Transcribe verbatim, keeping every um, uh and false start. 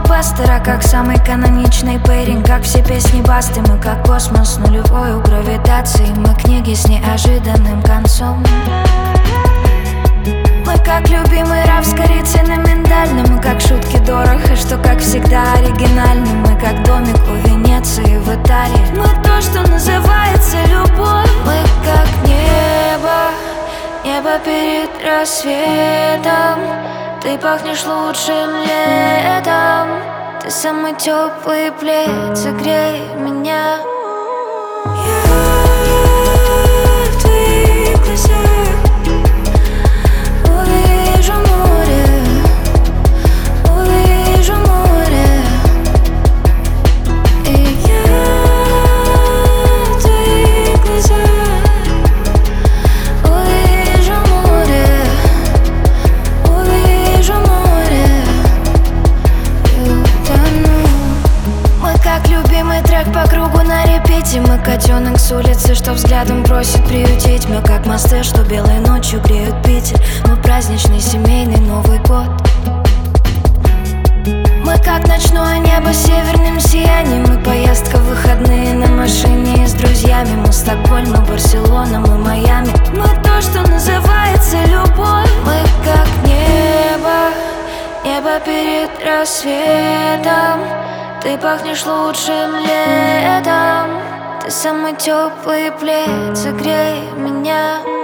блокбастера, как самый каноничный пейринг, как все песни Басты. Мы как космос нулевой у гравитации, мы книги с неожиданным концом. Мы как любимый раф с корицей на миндальном, мы как шутки дорого, что как всегда оригинальны. Мы как домик у Венеции в Италии, мы то, что называется любовь. Мы как небо, небо перед рассветом. Ты пахнешь лучшим летом, ты самый теплый плед, согрей меня. Я в твоих глазах увижу море, увижу море. И я в твоих глазах увижу море, увижу море и утону. Мы как любимый трек по кругу на репите. Мы котенок с улицы, что взглядом просит приютить. Мы как мосты, что белой ночью греют Питер. Мы праздничный семейный Новый год. Мы как ночное небо с северным сиянием. Мы поездка в выходные на машине с друзьями. Мы Стокгольм, мы Барселона, мы Майами. Мы то, что называется любовь. Мы как небо, небо перед рассветом. Ты пахнешь лучшим летом, ты самый теплый плед, согрей меня.